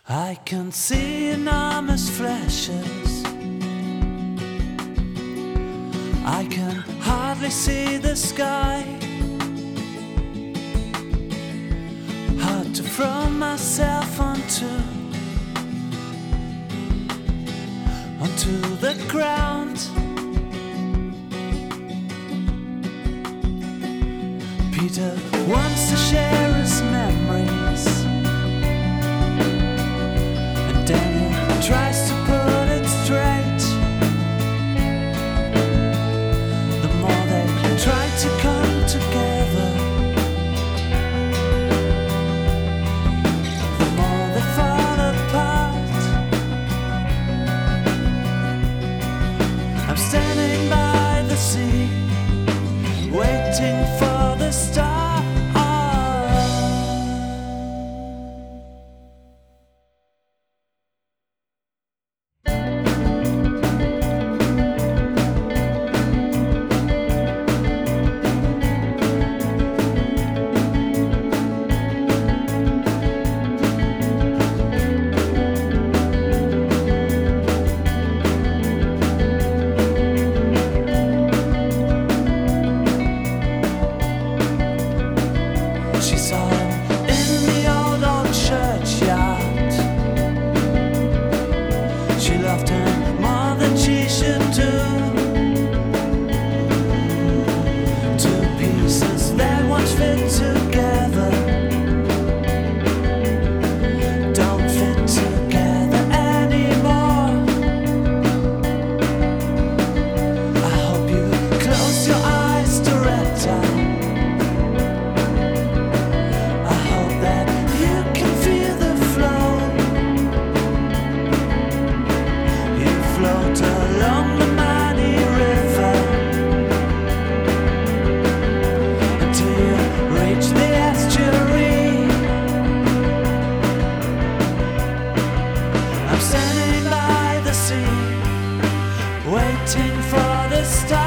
I can see enormous flashes. I can hardly see the sky. Hard to throw myself onto the ground. Peter wants to share his memories, and Daniel tries to put it straight. The more they try to come together, the more they fall apart. I'm standing by the sea, waiting for the star. She saw him in the old churchyard. She loved him more than she should do. Two pieces that once fit together don't fit together anymore. I hope you close your eyes, Doretta. Along the mighty river until you reach the estuary. I'm standing by the sea, waiting for the star.